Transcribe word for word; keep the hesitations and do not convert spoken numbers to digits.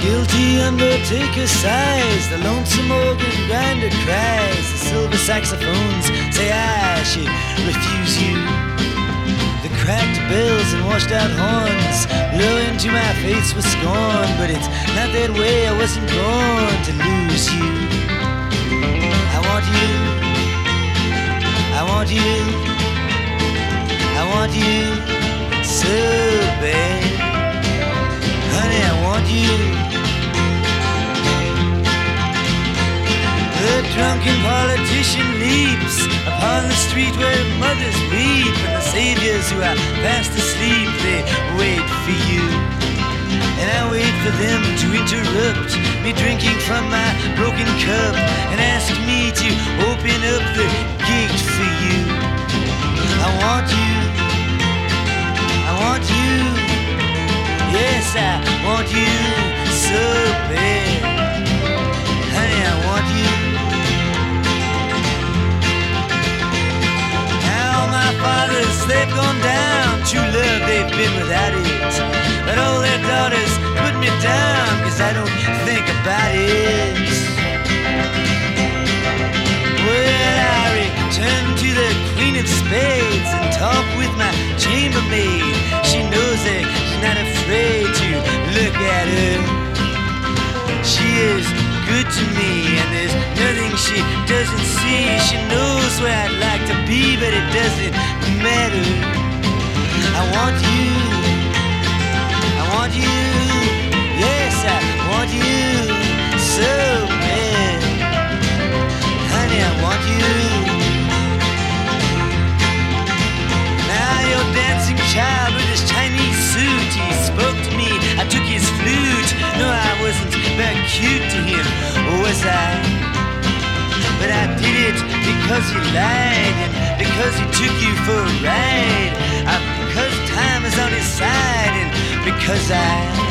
guilty undertaker sighs, the lonesome organ grinder cries, the silver saxophones say I should refuse you. The cracked bells and washed out horns blow into my face with scorn, but it's not that way, I wasn't born to lose you. I want you, I want you, I want you so bad. Honey, I want you. The drunken politician leaps upon the street where mothers weep, and the saviors who are fast asleep, they wait for you. And I wait for them to interrupt me drinking from my broken cup and ask me to open up the gate for you. I want you, I want you, yes, I want you so bad. Honey, I want you. Now my fathers, they've gone down, true love, they've been without it, but all their daughters put me down, cause I don't think about it. Well, I return to the Queen of Spades and talk with my chambermaid. She knows that she's not afraid to look at her. She is good to me, and there's nothing she doesn't see. She knows where I'd like to be, but it doesn't matter. I want you, I want you, yes, I want you so bad. Honey, I want you. Now your dancing child with his Chinese suit, he spoke to me, I took his flute. No, I wasn't very cute to him, was I? But I did it because he lied, and because he took you for a ride, uh, because time is on his side, and because I